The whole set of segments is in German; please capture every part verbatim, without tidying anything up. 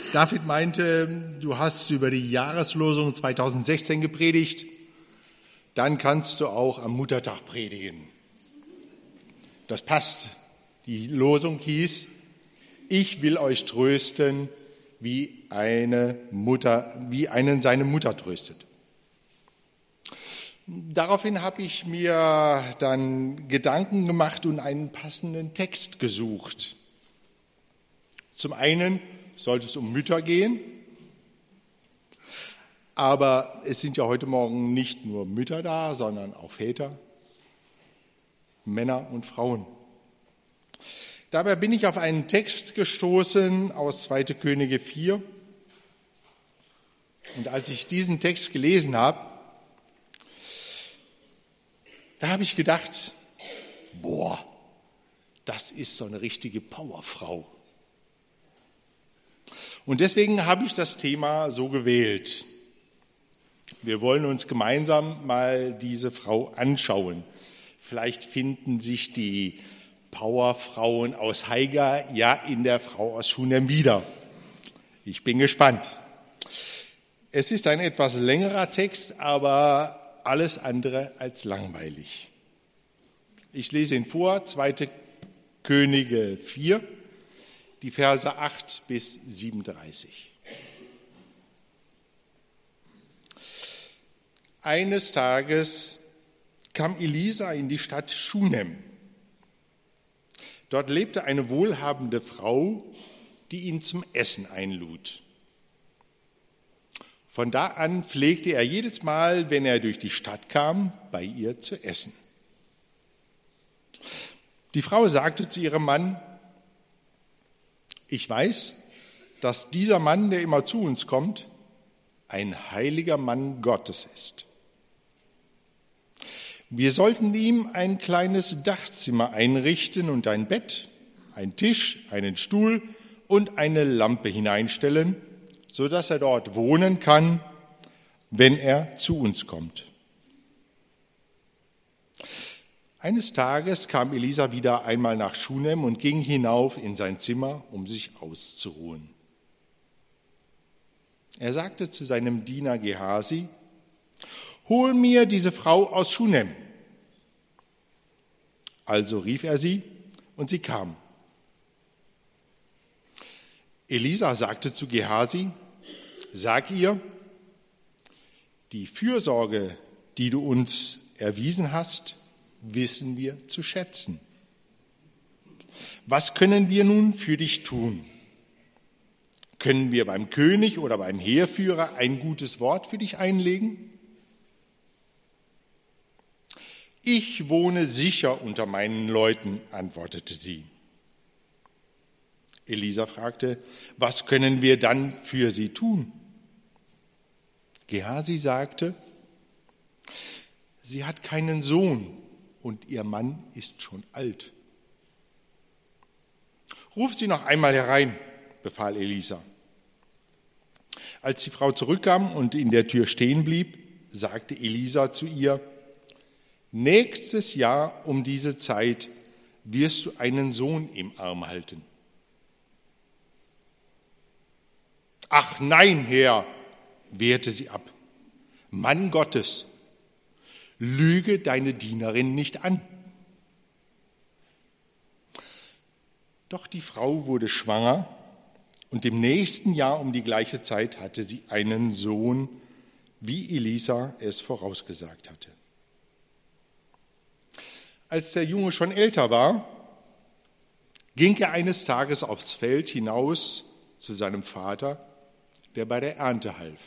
David meinte, du hast über die Jahreslosung zweitausendsechzehn gepredigt, dann kannst du auch am Muttertag predigen. Das passt. Die Losung hieß, ich will euch trösten, wie eine Mutter, wie einen seine Mutter tröstet. Daraufhin habe ich mir dann Gedanken gemacht und einen passenden Text gesucht. Zum einen sollte es um Mütter gehen, aber es sind ja heute Morgen nicht nur Mütter da, sondern auch Väter, Männer und Frauen. Dabei bin ich auf einen Text gestoßen aus zweiter Könige vier. Und als ich diesen Text gelesen habe, da habe ich gedacht, boah, das ist so eine richtige Powerfrau. Und deswegen habe ich das Thema so gewählt. Wir wollen uns gemeinsam mal diese Frau anschauen. Vielleicht finden sich die Powerfrauen aus Haiger ja in der Frau aus Schunem wieder. Ich bin gespannt. Es ist ein etwas längerer Text, aber alles andere als langweilig. Ich lese ihn vor, zweite Könige vier, die Verse acht bis siebenunddreißig. Eines Tages kam Elisa in die Stadt Schunem. Dort lebte eine wohlhabende Frau, die ihn zum Essen einlud. Von da an pflegte er jedes Mal, wenn er durch die Stadt kam, bei ihr zu essen. Die Frau sagte zu ihrem Mann, ich weiß, dass dieser Mann, der immer zu uns kommt, ein heiliger Mann Gottes ist. Wir sollten ihm ein kleines Dachzimmer einrichten und ein Bett, einen Tisch, einen Stuhl und eine Lampe hineinstellen, sodass er dort wohnen kann, wenn er zu uns kommt. Eines Tages kam Elisa wieder einmal nach Schunem und ging hinauf in sein Zimmer, um sich auszuruhen. Er sagte zu seinem Diener Gehasi, hol mir diese Frau aus Schunem. Also rief er sie und sie kam. Elisa sagte zu Gehasi, sag ihr, die Fürsorge, die du uns erwiesen hast, wissen wir zu schätzen. Was können wir nun für dich tun? Können wir beim König oder beim Heerführer ein gutes Wort für dich einlegen? Ich wohne sicher unter meinen Leuten, antwortete sie. Elisa fragte, was können wir dann für sie tun? Gehasi sagte, sie hat keinen Sohn und ihr Mann ist schon alt. Ruft sie noch einmal herein, befahl Elisa. Als die Frau zurückkam und in der Tür stehen blieb, sagte Elisa zu ihr, nächstes Jahr um diese Zeit wirst du einen Sohn im Arm halten. Ach nein, Herr, wehrte sie ab. Mann Gottes, lüge deine Dienerin nicht an. Doch die Frau wurde schwanger und im nächsten Jahr um die gleiche Zeit hatte sie einen Sohn, wie Elisa es vorausgesagt hatte. Als der Junge schon älter war, ging er eines Tages aufs Feld hinaus zu seinem Vater, der bei der Ernte half.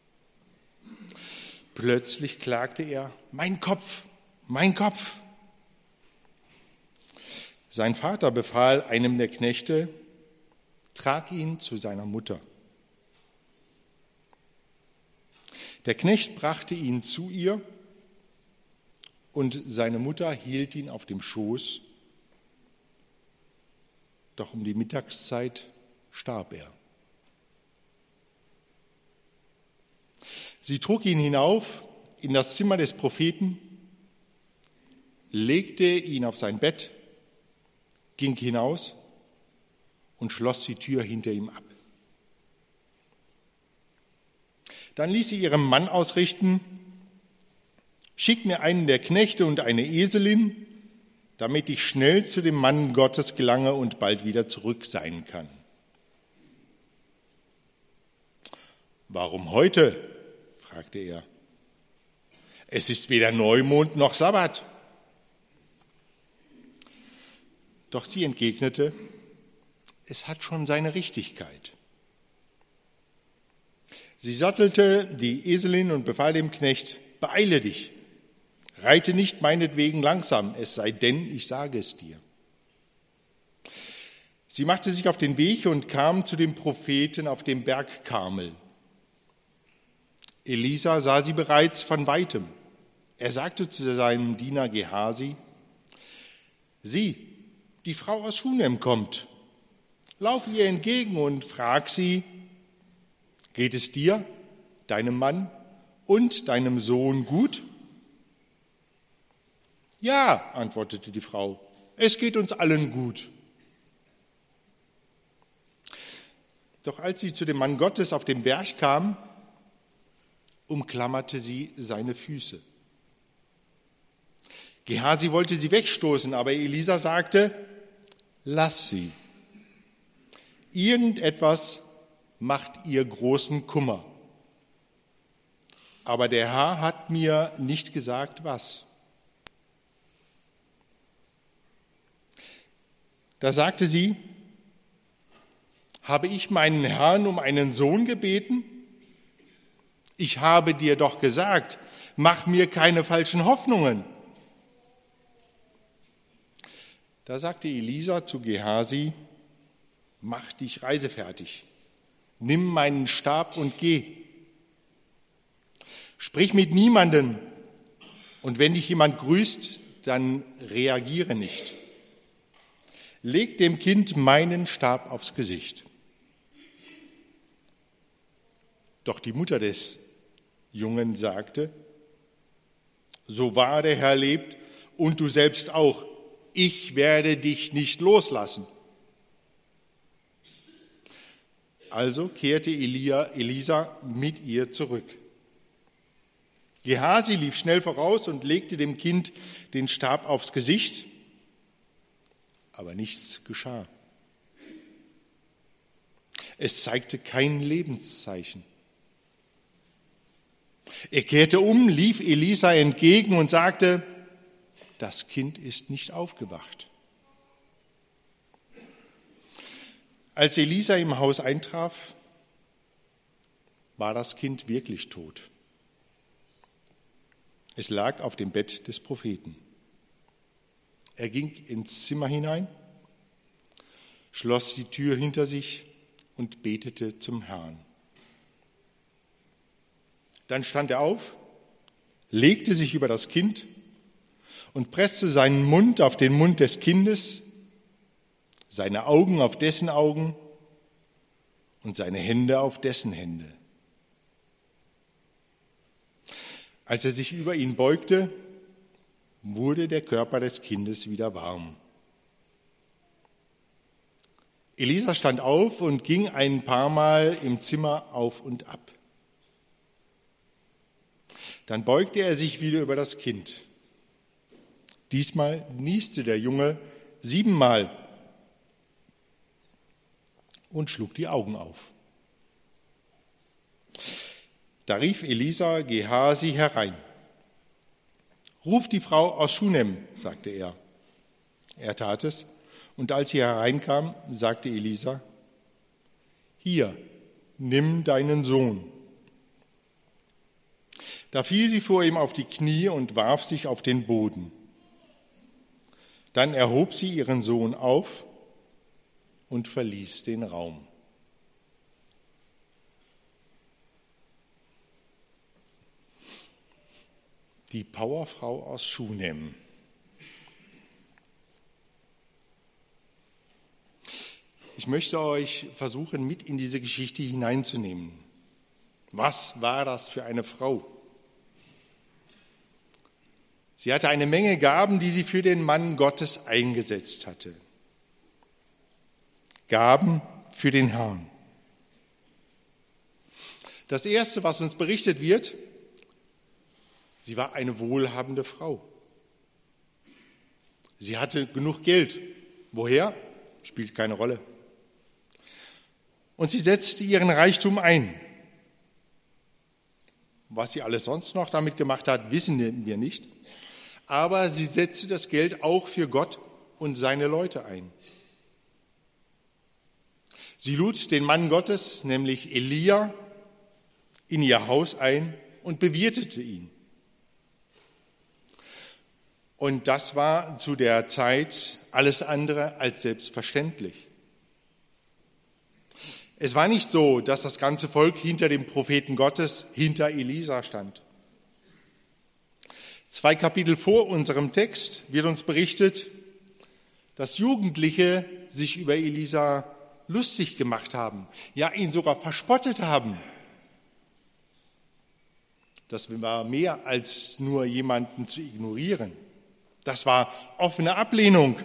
Plötzlich klagte er, mein Kopf, mein Kopf. Sein Vater befahl einem der Knechte, trag ihn zu seiner Mutter. Der Knecht brachte ihn zu ihr und seine Mutter hielt ihn auf dem Schoß. Doch um die Mittagszeit starb er. Sie trug ihn hinauf in das Zimmer des Propheten, legte ihn auf sein Bett, ging hinaus und schloss die Tür hinter ihm ab. Dann ließ sie ihrem Mann ausrichten: Schick mir einen der Knechte und eine Eselin, damit ich schnell zu dem Mann Gottes gelange und bald wieder zurück sein kann. Warum heute? Fragte er. Es ist weder Neumond noch Sabbat. Doch sie entgegnete: Es hat schon seine Richtigkeit. Sie sattelte die Eselin und befahl dem Knecht: Beeile dich, reite nicht meinetwegen langsam, es sei denn, ich sage es dir. Sie machte sich auf den Weg und kam zu dem Propheten auf dem Berg Karmel. Elisa sah sie bereits von weitem. Er sagte zu seinem Diener Gehasi: Sieh, die Frau aus Schunem kommt. Lauf ihr entgegen und frag sie: Geht es dir, deinem Mann und deinem Sohn gut? Ja, antwortete die Frau, es geht uns allen gut. Doch als sie zu dem Mann Gottes auf dem Berg kam, umklammerte sie seine Füße. Gehasi wollte sie wegstoßen, aber Elisa sagte: Lass sie. Irgendetwas macht ihr großen Kummer. Aber der Herr hat mir nicht gesagt, was. Da sagte sie: Habe ich meinen Herrn um einen Sohn gebeten? Ich habe dir doch gesagt, mach mir keine falschen Hoffnungen. Da sagte Elisa zu Gehasi: Mach dich reisefertig, nimm meinen Stab und geh. Sprich mit niemandem, und wenn dich jemand grüßt, dann reagiere nicht. Leg dem Kind meinen Stab aufs Gesicht. Doch die Mutter des Jungen sagte: So wahr der Herr lebt und du selbst auch, ich werde dich nicht loslassen. Also kehrte Elia, Elisa mit ihr zurück. Gehasi lief schnell voraus und legte dem Kind den Stab aufs Gesicht, aber nichts geschah. Es zeigte kein Lebenszeichen. Er kehrte um, lief Elisa entgegen und sagte: Das Kind ist nicht aufgewacht. Als Elisa im Haus eintraf, war das Kind wirklich tot. Es lag auf dem Bett des Propheten. Er ging ins Zimmer hinein, schloss die Tür hinter sich und betete zum Herrn. Dann stand er auf, legte sich über das Kind und presste seinen Mund auf den Mund des Kindes, seine Augen auf dessen Augen und seine Hände auf dessen Hände. Als er sich über ihn beugte, wurde der Körper des Kindes wieder warm. Elisa stand auf und ging ein paar Mal im Zimmer auf und ab. Dann beugte er sich wieder über das Kind. Diesmal nieste der Junge siebenmal und schlug die Augen auf. Da rief Elisa Gehasi herein. Ruf die Frau aus Schunem, sagte er. Er tat es, und als sie hereinkam, sagte Elisa: Hier, nimm deinen Sohn. Da fiel sie vor ihm auf die Knie und warf sich auf den Boden. Dann erhob sie ihren Sohn auf und verließ den Raum. Die Powerfrau aus Schunem. Ich möchte euch versuchen, mit in diese Geschichte hineinzunehmen. Was war das für eine Frau? Sie hatte eine Menge Gaben, die sie für den Mann Gottes eingesetzt hatte. Gaben für den Herrn. Das Erste, was uns berichtet wird, sie war eine wohlhabende Frau. Sie hatte genug Geld. Woher? Spielt keine Rolle. Und sie setzte ihren Reichtum ein. Was sie alles sonst noch damit gemacht hat, wissen wir nicht. Aber sie setzte das Geld auch für Gott und seine Leute ein. Sie lud den Mann Gottes, nämlich Elia, in ihr Haus ein und bewirtete ihn. Und das war zu der Zeit alles andere als selbstverständlich. Es war nicht so, dass das ganze Volk hinter dem Propheten Gottes, hinter Elisa stand. Zwei Kapitel vor unserem Text wird uns berichtet, dass Jugendliche sich über Elisa lustig gemacht haben, ja ihn sogar verspottet haben. Das war mehr als nur jemanden zu ignorieren. Das war offene Ablehnung.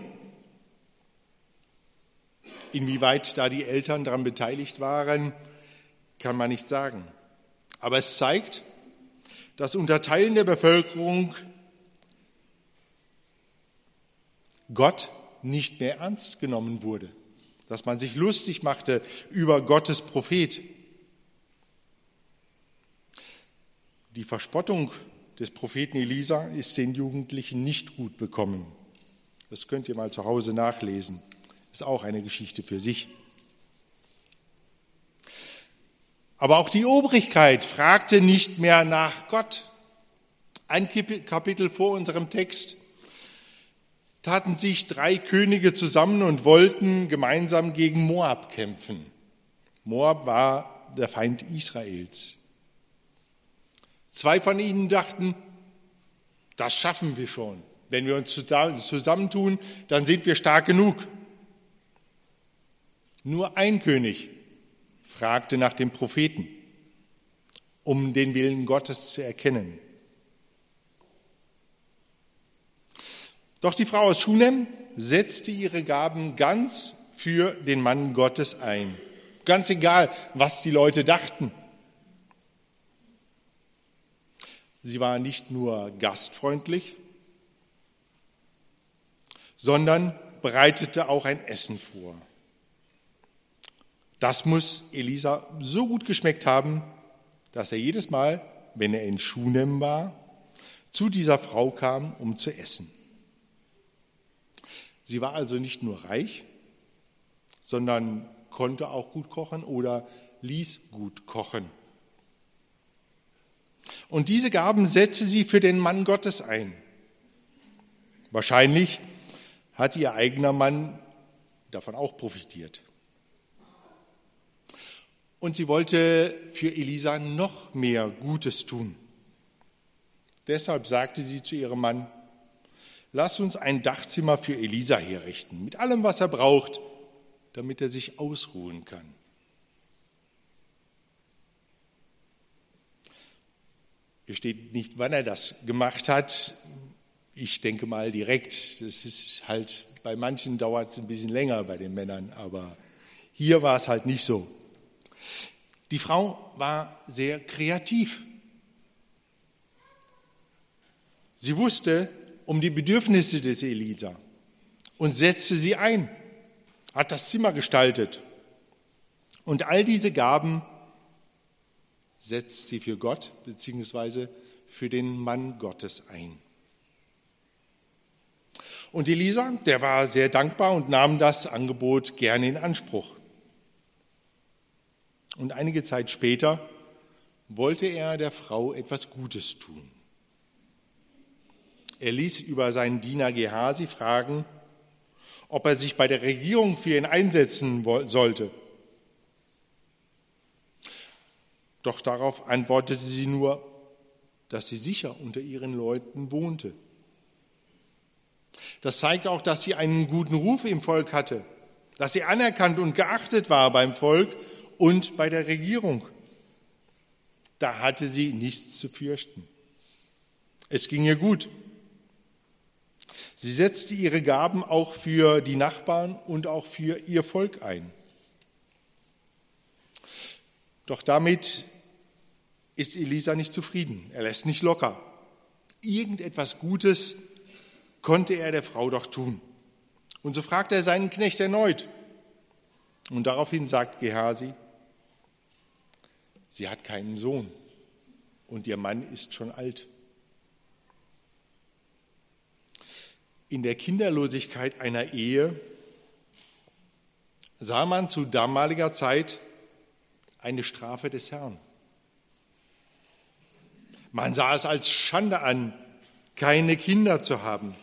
Inwieweit da die Eltern daran beteiligt waren, kann man nicht sagen. Aber es zeigt, dass unter Teilen der Bevölkerung Gott nicht mehr ernst genommen wurde, dass man sich lustig machte über Gottes Prophet. Die Verspottung des Propheten Elisa ist den Jugendlichen nicht gut bekommen. Das könnt ihr mal zu Hause nachlesen. Ist auch eine Geschichte für sich. Aber auch die Obrigkeit fragte nicht mehr nach Gott. Ein Kapitel vor unserem Text taten sich drei Könige zusammen und wollten gemeinsam gegen Moab kämpfen. Moab war der Feind Israels. Zwei von ihnen dachten, das schaffen wir schon. Wenn wir uns zusammentun, dann sind wir stark genug. Nur ein König fragte nach dem Propheten, um den Willen Gottes zu erkennen. Doch die Frau aus Schunem setzte ihre Gaben ganz für den Mann Gottes ein. Ganz egal, was die Leute dachten. Sie war nicht nur gastfreundlich, sondern bereitete auch ein Essen vor. Das muss Elisa so gut geschmeckt haben, dass er jedes Mal, wenn er in Schunem war, zu dieser Frau kam, um zu essen. Sie war also nicht nur reich, sondern konnte auch gut kochen oder ließ gut kochen. Und diese Gaben setzte sie für den Mann Gottes ein. Wahrscheinlich hat ihr eigener Mann davon auch profitiert. Und sie wollte für Elisa noch mehr Gutes tun. Deshalb sagte sie zu ihrem Mann, lass uns ein Dachzimmer für Elisa herrichten, mit allem, was er braucht, damit er sich ausruhen kann. Hier steht nicht, wann er das gemacht hat. Ich denke mal direkt. Das ist halt, bei manchen dauert es ein bisschen länger bei den Männern, aber hier war es halt nicht so. Die Frau war sehr kreativ. Sie wusste um die Bedürfnisse des Elisa und setzte sie ein, hat das Zimmer gestaltet. Und all diese Gaben setzt sie für Gott bzw. für den Mann Gottes ein. Und Elisa, der war sehr dankbar und nahm das Angebot gerne in Anspruch. Und einige Zeit später wollte er der Frau etwas Gutes tun. Er ließ über seinen Diener Gehasi fragen, ob er sich bei der Regierung für ihn einsetzen sollte. Doch darauf antwortete sie nur, dass sie sicher unter ihren Leuten wohnte. Das zeigt auch, dass sie einen guten Ruf im Volk hatte, dass sie anerkannt und geachtet war beim Volk und bei der Regierung. Da hatte sie nichts zu fürchten. Es ging ihr gut. Sie setzte ihre Gaben auch für die Nachbarn und auch für ihr Volk ein. Doch damit ist Elisa nicht zufrieden. Er lässt nicht locker. Irgendetwas Gutes konnte er der Frau doch tun. Und so fragt er seinen Knecht erneut. Und daraufhin sagt Gehasi, sie hat keinen Sohn und ihr Mann ist schon alt. In der Kinderlosigkeit einer Ehe sah man zu damaliger Zeit eine Strafe des Herrn. Man sah es als Schande an, keine Kinder zu haben.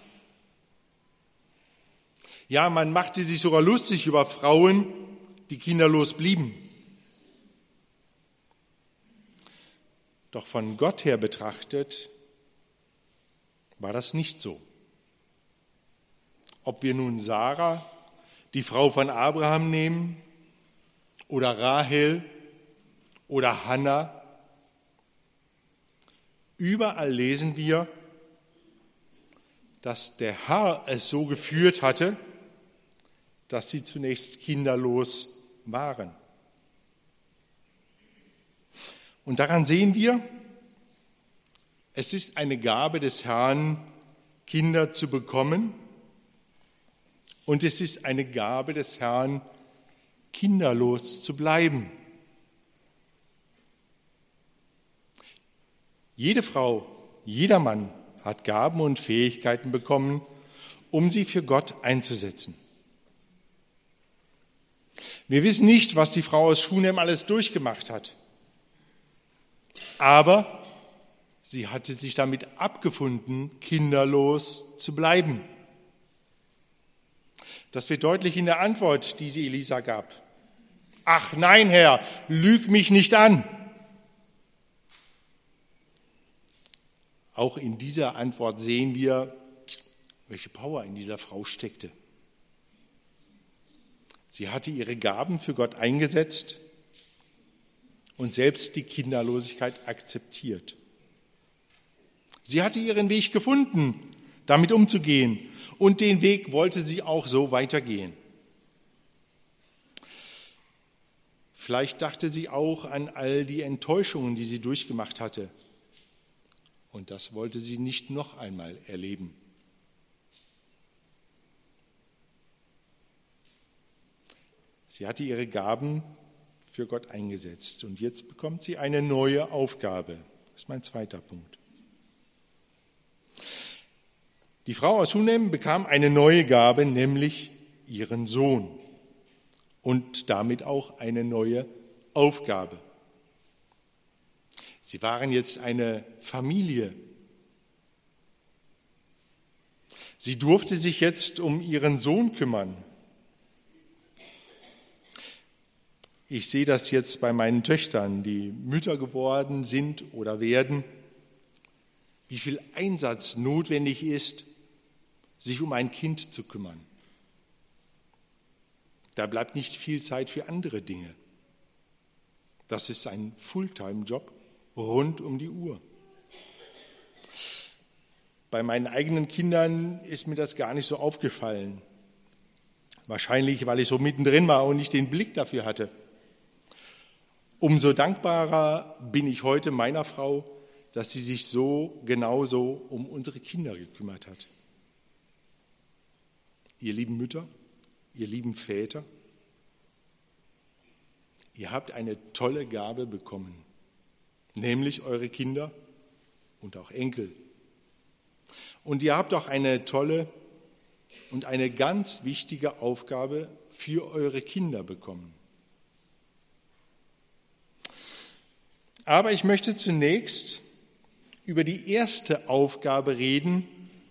Ja, man machte sich sogar lustig über Frauen, die kinderlos blieben. Doch von Gott her betrachtet war das nicht so. Ob wir nun Sarah, die Frau von Abraham, nehmen, oder Rahel oder Hannah, überall lesen wir, dass der Herr es so geführt hatte, dass sie zunächst kinderlos waren. Und daran sehen wir, es ist eine Gabe des Herrn, Kinder zu bekommen, und es ist eine Gabe des Herrn, kinderlos zu bleiben. Jede Frau, jeder Mann hat Gaben und Fähigkeiten bekommen, um sie für Gott einzusetzen. Wir wissen nicht, was die Frau aus Schunem alles durchgemacht hat. Aber sie hatte sich damit abgefunden, kinderlos zu bleiben. Das wird deutlich in der Antwort, die sie Elisa gab. Ach nein, Herr, lüg mich nicht an. Auch in dieser Antwort sehen wir, welche Power in dieser Frau steckte. Sie hatte ihre Gaben für Gott eingesetzt und selbst die Kinderlosigkeit akzeptiert. Sie hatte ihren Weg gefunden, damit umzugehen, und den Weg wollte sie auch so weitergehen. Vielleicht dachte sie auch an all die Enttäuschungen, die sie durchgemacht hatte. Und das wollte sie nicht noch einmal erleben. Sie hatte ihre Gaben für Gott eingesetzt und jetzt bekommt sie eine neue Aufgabe. Das ist mein zweiter Punkt. Die Frau aus Schunem bekam eine neue Gabe, nämlich ihren Sohn und damit auch eine neue Aufgabe. Sie waren jetzt eine Familie. Sie durfte sich jetzt um ihren Sohn kümmern. Ich sehe das jetzt bei meinen Töchtern, die Mütter geworden sind oder werden, wie viel Einsatz notwendig ist, sich um ein Kind zu kümmern. Da bleibt nicht viel Zeit für andere Dinge. Das ist ein Fulltime-Job rund um die Uhr. Bei meinen eigenen Kindern ist mir das gar nicht so aufgefallen. Wahrscheinlich, weil ich so mittendrin war und nicht den Blick dafür hatte. Umso dankbarer bin ich heute meiner Frau, dass sie sich so genauso um unsere Kinder gekümmert hat. Ihr lieben Mütter, ihr lieben Väter, ihr habt eine tolle Gabe bekommen, nämlich eure Kinder und auch Enkel. Und ihr habt auch eine tolle und eine ganz wichtige Aufgabe für eure Kinder bekommen. Aber ich möchte zunächst über die erste Aufgabe reden,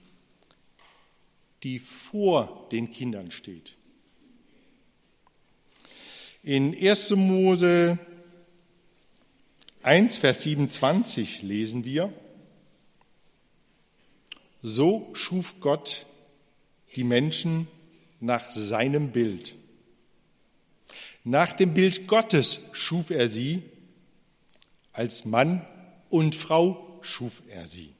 die vor den Kindern steht. In erster Mose eins, Vers siebenundzwanzig lesen wir: So schuf Gott die Menschen nach seinem Bild. Nach dem Bild Gottes schuf er sie, als Mann und Frau schuf er sie.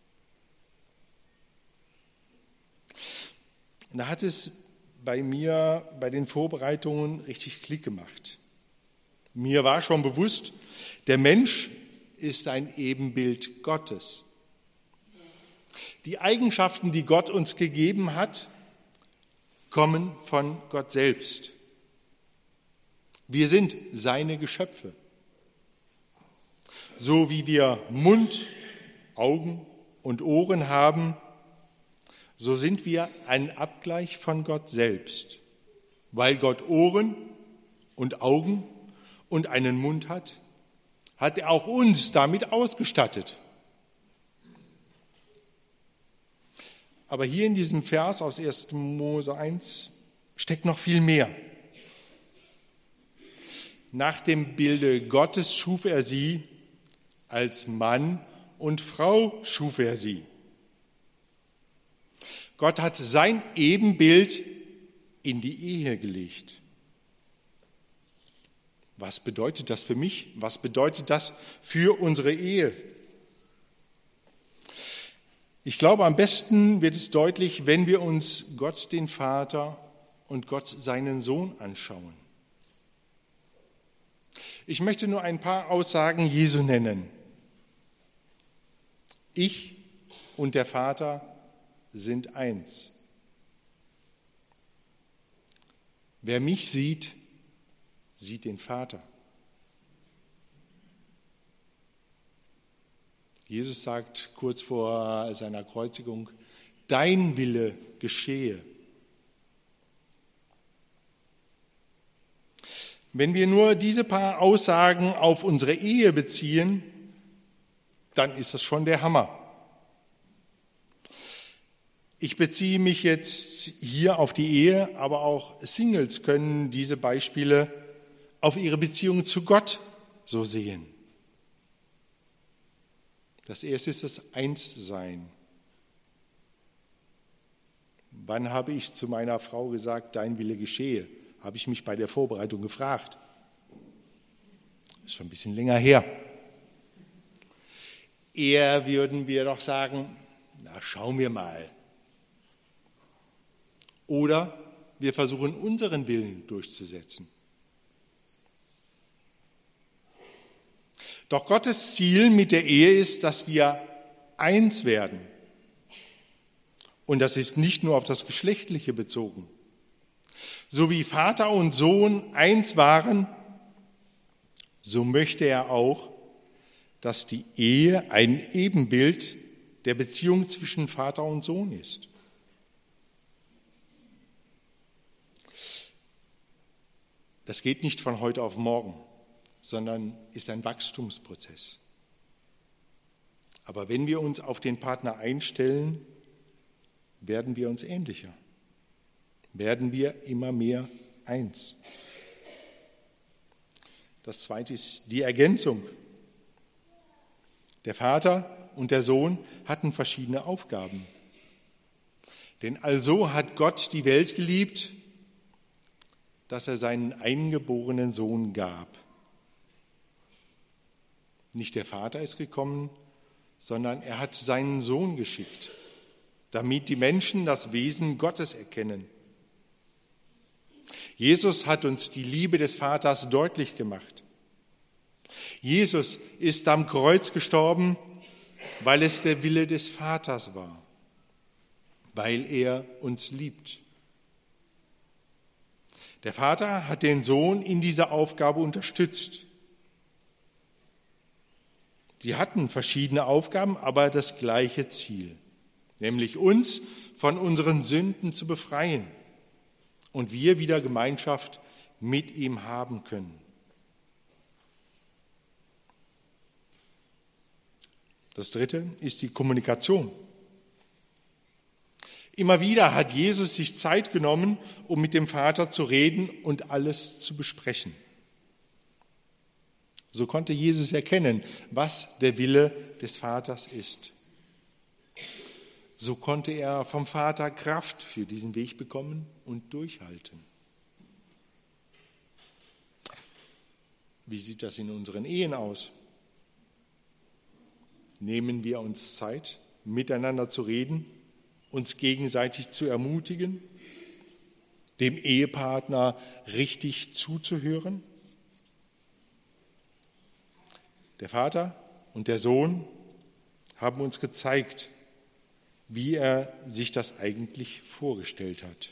Und da hat es bei mir bei den Vorbereitungen richtig Klick gemacht. Mir war schon bewusst, der Mensch ist ein Ebenbild Gottes. Die Eigenschaften, die Gott uns gegeben hat, kommen von Gott selbst. Wir sind seine Geschöpfe. So wie wir Mund, Augen und Ohren haben, so sind wir ein Abgleich von Gott selbst. Weil Gott Ohren und Augen und einen Mund hat, hat er auch uns damit ausgestattet. Aber hier in diesem Vers aus ersten Mose eins steckt noch viel mehr. Nach dem Bilde Gottes schuf er sie, als Mann und Frau schuf er sie. Gott hat sein Ebenbild in die Ehe gelegt. Was bedeutet das für mich? Was bedeutet das für unsere Ehe? Ich glaube, am besten wird es deutlich, wenn wir uns Gott den Vater und Gott seinen Sohn anschauen. Ich möchte nur ein paar Aussagen Jesu nennen. Ich und der Vater sind eins. Wer mich sieht, sieht den Vater. Jesus sagt kurz vor seiner Kreuzigung, dein Wille geschehe. Wenn wir nur diese paar Aussagen auf unsere Ehe beziehen, dann ist das schon der Hammer. Ich beziehe mich jetzt hier auf die Ehe, aber auch Singles können diese Beispiele auf ihre Beziehung zu Gott so sehen. Das erste ist das Einssein. Wann habe ich zu meiner Frau gesagt, dein Wille geschehe? Habe ich mich bei der Vorbereitung gefragt. Ist schon ein bisschen länger her. Eher würden wir doch sagen, na schauen wir mal. Oder wir versuchen unseren Willen durchzusetzen. Doch Gottes Ziel mit der Ehe ist, dass wir eins werden. Und das ist nicht nur auf das Geschlechtliche bezogen. So wie Vater und Sohn eins waren, so möchte er auch, dass die Ehe ein Ebenbild der Beziehung zwischen Vater und Sohn ist. Das geht nicht von heute auf morgen, sondern ist ein Wachstumsprozess. Aber wenn wir uns auf den Partner einstellen, werden wir uns ähnlicher, werden wir immer mehr eins. Das zweite ist die Ergänzung. Der Vater und der Sohn hatten verschiedene Aufgaben. Denn also hat Gott die Welt geliebt, dass er seinen eingeborenen Sohn gab. Nicht der Vater ist gekommen, sondern er hat seinen Sohn geschickt, damit die Menschen das Wesen Gottes erkennen. Jesus hat uns die Liebe des Vaters deutlich gemacht. Jesus ist am Kreuz gestorben, weil es der Wille des Vaters war, weil er uns liebt. Der Vater hat den Sohn in dieser Aufgabe unterstützt. Sie hatten verschiedene Aufgaben, aber das gleiche Ziel, nämlich uns von unseren Sünden zu befreien und wir wieder Gemeinschaft mit ihm haben können. Das dritte ist die Kommunikation. Immer wieder hat Jesus sich Zeit genommen, um mit dem Vater zu reden und alles zu besprechen. So konnte Jesus erkennen, was der Wille des Vaters ist. So konnte er vom Vater Kraft für diesen Weg bekommen und durchhalten. Wie sieht das in unseren Ehen aus? Nehmen wir uns Zeit, miteinander zu reden, uns gegenseitig zu ermutigen, dem Ehepartner richtig zuzuhören? Der Vater und der Sohn haben uns gezeigt, wie er sich das eigentlich vorgestellt hat.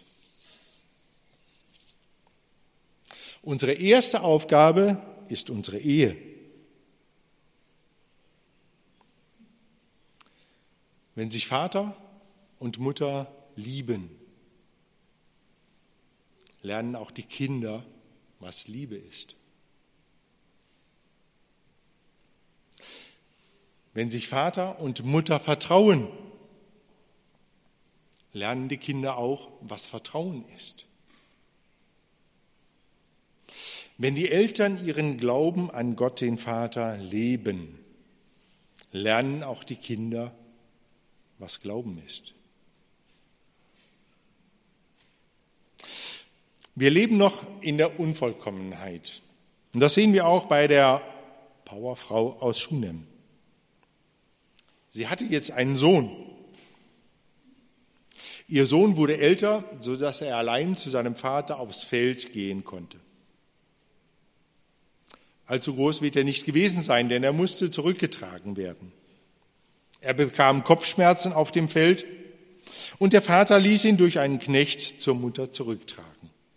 Unsere erste Aufgabe ist unsere Ehe. Wenn sich Vater und Mutter lieben, lernen auch die Kinder, was Liebe ist. Wenn sich Vater und Mutter vertrauen, lernen die Kinder auch, was Vertrauen ist. Wenn die Eltern ihren Glauben an Gott, den Vater, leben, lernen auch die Kinder, was Glauben ist. Wir leben noch in der Unvollkommenheit. Und das sehen wir auch bei der Powerfrau aus Schunem. Sie hatte jetzt einen Sohn. Ihr Sohn wurde älter, sodass er allein zu seinem Vater aufs Feld gehen konnte. Allzu groß wird er nicht gewesen sein, denn er musste zurückgetragen werden. Er bekam Kopfschmerzen auf dem Feld und der Vater ließ ihn durch einen Knecht zur Mutter zurücktragen.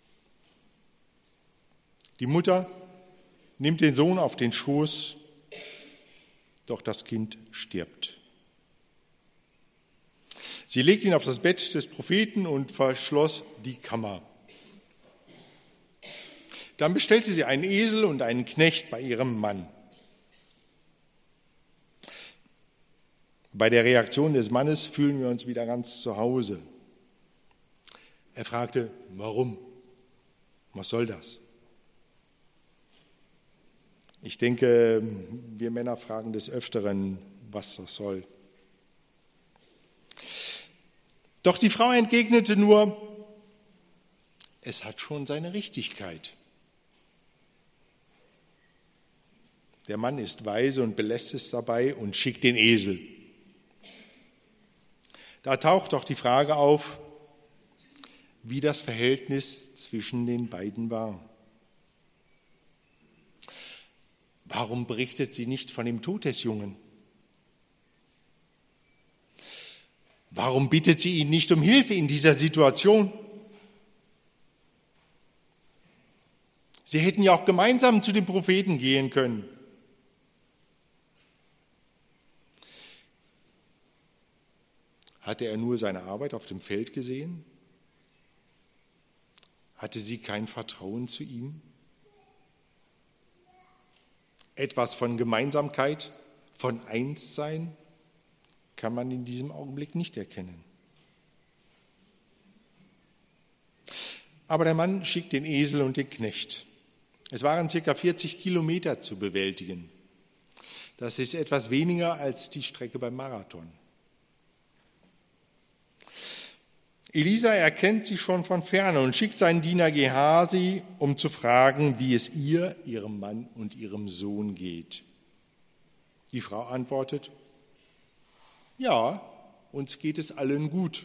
Die Mutter nimmt den Sohn auf den Schoß, doch das Kind stirbt. Sie legt ihn auf das Bett des Propheten und verschloss die Kammer. Dann bestellte sie einen Esel und einen Knecht bei ihrem Mann. Bei der Reaktion des Mannes fühlen wir uns wieder ganz zu Hause. Er fragte, warum? Was soll das? Ich denke, wir Männer fragen des Öfteren, was das soll. Doch die Frau entgegnete nur, es hat schon seine Richtigkeit. Der Mann ist weise und belässt es dabei und schickt den Esel. Da taucht doch die Frage auf, wie das Verhältnis zwischen den beiden war. Warum berichtet sie nicht von dem Tod des Jungen? Warum bittet sie ihn nicht um Hilfe in dieser Situation? Sie hätten ja auch gemeinsam zu dem Propheten gehen können. Hatte er nur seine Arbeit auf dem Feld gesehen? Hatte sie kein Vertrauen zu ihm? Etwas von Gemeinsamkeit, von Einssein kann man in diesem Augenblick nicht erkennen. Aber der Mann schickt den Esel und den Knecht. Es waren circa vierzig Kilometer zu bewältigen. Das ist etwas weniger als die Strecke beim Marathon. Elisa erkennt sie schon von ferne und schickt seinen Diener Gehasi, um zu fragen, wie es ihr, ihrem Mann und ihrem Sohn geht. Die Frau antwortet, ja, uns geht es allen gut.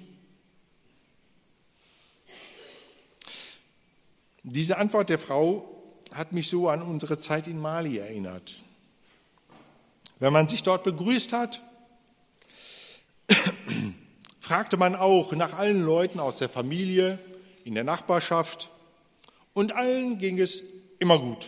Diese Antwort der Frau hat mich so an unsere Zeit in Mali erinnert. Wenn man sich dort begrüßt hat, fragte man auch nach allen Leuten aus der Familie, in der Nachbarschaft und allen ging es immer gut.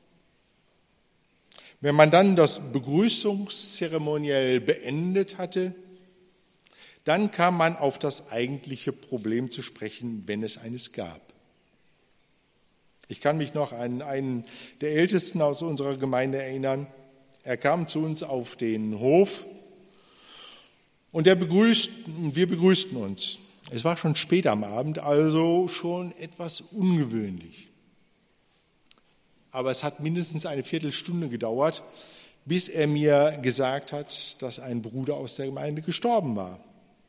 Wenn man dann das Begrüßungszeremoniell beendet hatte, dann kam man auf das eigentliche Problem zu sprechen, wenn es eines gab. Ich kann mich noch an einen der Ältesten aus unserer Gemeinde erinnern. Er kam zu uns auf den Hof und er begrüßt, wir begrüßten uns. Es war schon spät am Abend, also schon etwas ungewöhnlich. Aber es hat mindestens eine Viertelstunde gedauert, bis er mir gesagt hat, dass ein Bruder aus der Gemeinde gestorben war.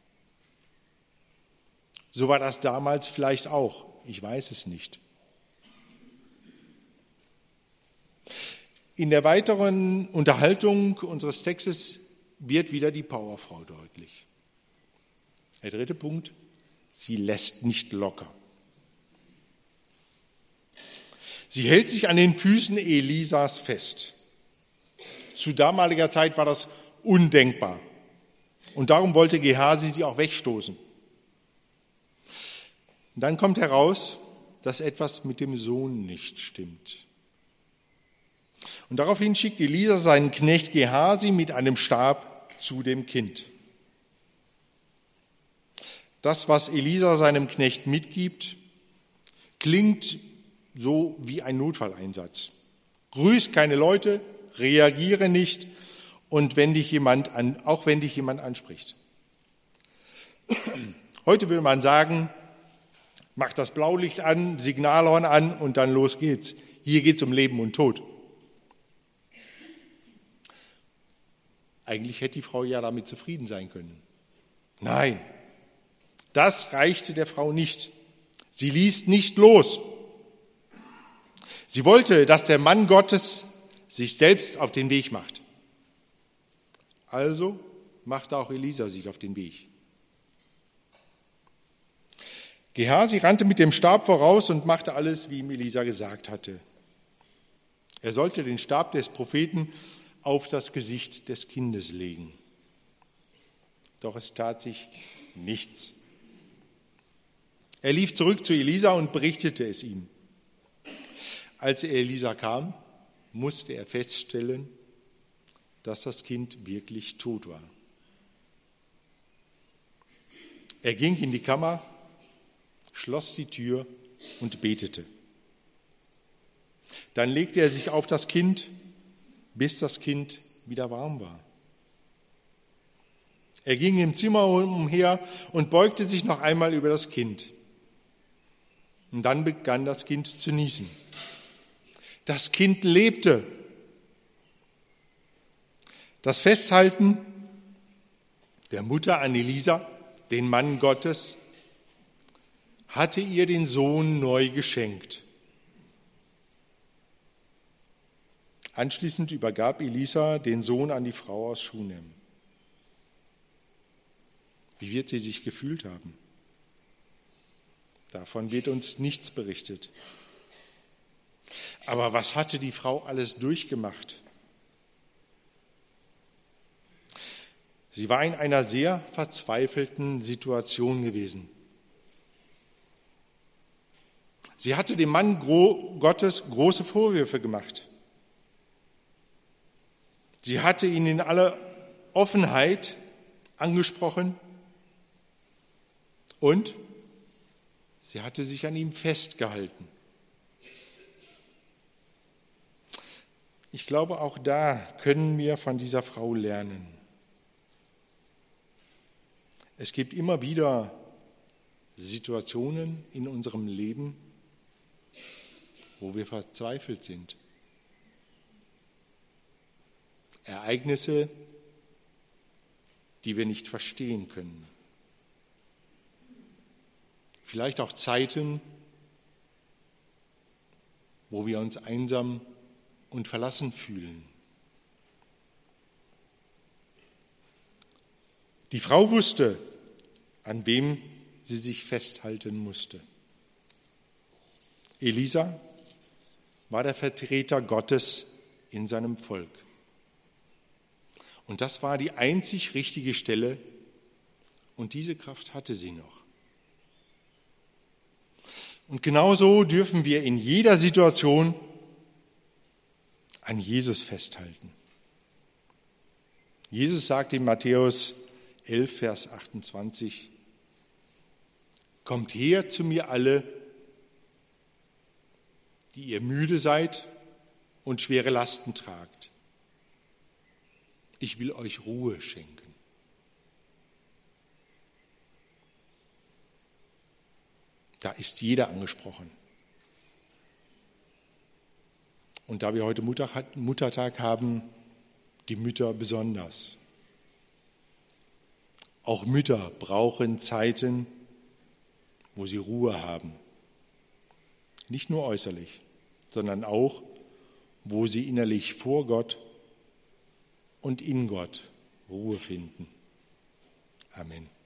So war das damals vielleicht auch, ich weiß es nicht. In der weiteren Unterhaltung unseres Textes wird wieder die Powerfrau deutlich. Der dritte Punkt, sie lässt nicht locker. Sie hält sich an den Füßen Elisas fest. Zu damaliger Zeit war das undenkbar. Und darum wollte Gehasi sie auch wegstoßen. Und dann kommt heraus, dass etwas mit dem Sohn nicht stimmt. Und daraufhin schickt Elisa seinen Knecht Gehasi mit einem Stab zu dem Kind. Das, was Elisa seinem Knecht mitgibt, klingt so wie ein Notfalleinsatz. Grüß keine Leute, reagiere nicht und wenn dich jemand an, auch wenn dich jemand anspricht. Heute würde man sagen, mach das Blaulicht an, Signalhorn an und dann los geht's. Hier geht's um Leben und Tod. Eigentlich hätte die Frau ja damit zufrieden sein können. Nein, das reichte der Frau nicht. Sie ließ nicht los. Sie wollte, dass der Mann Gottes sich selbst auf den Weg macht. Also machte auch Elisa sich auf den Weg. Gehasi rannte mit dem Stab voraus und machte alles, wie ihm Elisa gesagt hatte. Er sollte den Stab des Propheten auf das Gesicht des Kindes legen. Doch es tat sich nichts. Er lief zurück zu Elisa und berichtete es ihm. Als Elisa kam, musste er feststellen, dass das Kind wirklich tot war. Er ging in die Kammer, schloss die Tür und betete. Dann legte er sich auf das Kind, bis das Kind wieder warm war. Er ging im Zimmer umher und beugte sich noch einmal über das Kind. Und dann begann das Kind zu niesen. Das Kind lebte. Das Festhalten der Mutter an Elisa, den Mann Gottes, hatte ihr den Sohn neu geschenkt. Anschließend übergab Elisa den Sohn an die Frau aus Schunem. Wie wird sie sich gefühlt haben? Davon wird uns nichts berichtet. Aber was hatte die Frau alles durchgemacht? Sie war in einer sehr verzweifelten Situation gewesen. Sie hatte dem Mann Gottes große Vorwürfe gemacht. Sie hatte ihn in aller Offenheit angesprochen und sie hatte sich an ihm festgehalten. Ich glaube, auch da können wir von dieser Frau lernen. Es gibt immer wieder Situationen in unserem Leben, wo wir verzweifelt sind. Ereignisse, die wir nicht verstehen können. Vielleicht auch Zeiten, wo wir uns einsam und verlassen fühlen. Die Frau wusste, an wem sie sich festhalten musste. Elisa war der Vertreter Gottes in seinem Volk. Und das war die einzig richtige Stelle und diese Kraft hatte sie noch. Und genauso dürfen wir in jeder Situation an Jesus festhalten. Jesus sagt in Matthäus elf, Vers achtundzwanzig, kommt her zu mir alle, die ihr müde seid und schwere Lasten tragt. Ich will euch Ruhe schenken. Da ist jeder angesprochen. Und da wir heute Muttertag haben, die Mütter besonders. Auch Mütter brauchen Zeiten, wo sie Ruhe haben. Nicht nur äußerlich, sondern auch, wo sie innerlich vor Gott und in Gott Ruhe finden. Amen.